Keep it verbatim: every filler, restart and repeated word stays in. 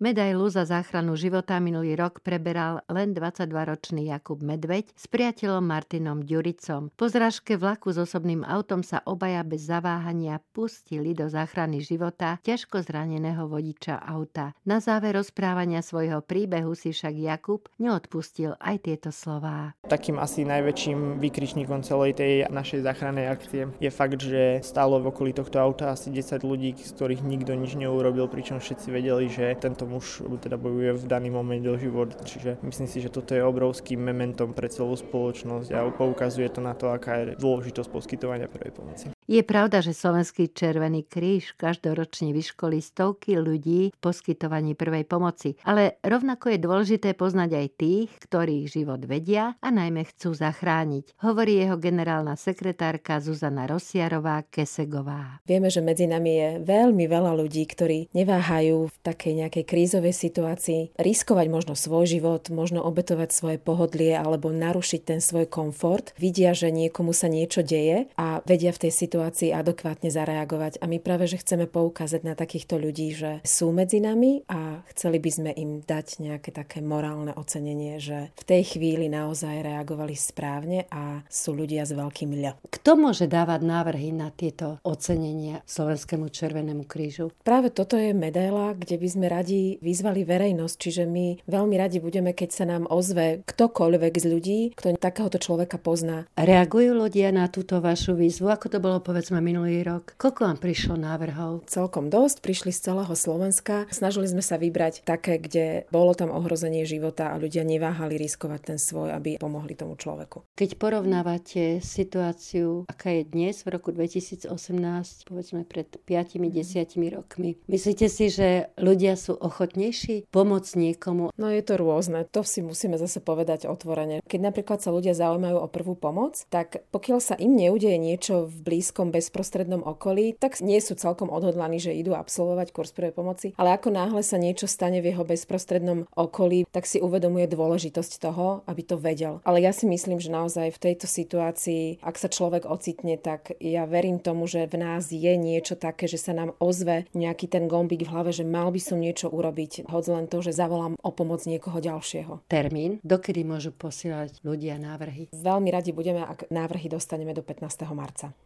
Medailu za záchranu života minulý rok preberal len dvadsaťdvaročný Jakub Medveď s priateľom Martinom Ďuricom. Po zrážke vlaku s osobným autom sa obaja bez zaváhania pustili do záchrany života ťažko zraneného vodiča auta. Na záver rozprávania svojho príbehu si však Jakub neodpustil aj tieto slová. Takým asi najväčším výkričníkom celej tej našej záchrannej akcie je fakt, že stálo v okolí tohto auta asi desať ľudí, z ktorých nikto nič neurobil, pričom všetci vedeli, že tento muž teda bojuje v daný moment o život. Čiže myslím si, že toto je obrovským mementom pre celú spoločnosť a poukazuje to na to, aká je dôležitosť poskytovania prvej pomoci. Je pravda, že Slovenský Červený kríž každoročne vyškolí stovky ľudí v poskytovaní prvej pomoci, ale rovnako je dôležité poznať aj tých, ktorých život vedia a najmä chcú zachrániť, hovorí jeho generálna sekretárka Zuzana Rosiarová-Kesegová. Vieme, že medzi nami je veľmi veľa ľudí, ktorí neváhajú v takej nejakej krízovej situácii riskovať možno svoj život, možno obetovať svoje pohodlie alebo narušiť ten svoj komfort. Vidia, že niekomu sa niečo deje a vedia v tej situácii adekvátne zareagovať. A my práve, že chceme poukázať na takýchto ľudí, že sú medzi nami a chceli by sme im dať nejaké také morálne ocenenie, že v tej chvíli naozaj reagovali správne a sú ľudia s veľkým ľa. Kto môže dávať návrhy na tieto ocenenia Slovenskému Červenému krížu? Práve toto je medaila, kde by sme radi vyzvali verejnosť, čiže my veľmi radi budeme, keď sa nám ozve ktokoľvek z ľudí, kto takéhoto človeka pozná. Reagujú ľudia na túto vašu výzvu? Ako to bolo povedzme minulý rok? Koľko vám prišlo návrhov? Celkom dosť, prišli z celého Slovenska. Snažili sme sa vybrať také, kde bolo tam ohrozenie života a ľudia neváhali riskovať ten svoj, aby pomohli tomu človeku. Keď porovnávate situáciu, aká je dnes v roku dvetisícosemnásť, povedzme pred piatimi desiatimi rokmi, myslíte si, že ľudia sú ochotnejší pomôcť niekomu? No je to rôzne, to si musíme zase povedať otvorene. Keď napríklad sa ľudia zaujímajú o prvú pomoc, tak pokiaľ sa im neudeje niečo v blízkom bezprostrednom okolí, tak nie sú celkom odhodlaní, že idú absolvovať kurz prvej pomoci, ale ako náhle sa niečo stane v jeho bezprostrednom okolí, tak si uvedomuje dôležitosť toho, aby to vedel. Ale ja si myslím, že naozaj v tejto situácii, ak sa človek ocitne, tak ja verím tomu, že v nás je niečo také, že sa nám ozve nejaký ten gombík v hlave, že mal by som niečo urobiť. Hoď len to, že zavolám o pomoc niekoho ďalšieho. Termín, dokedy môžu posielať ľudia návrhy? Veľmi radi budeme, ak návrhy dostaneme do pätnásteho marca.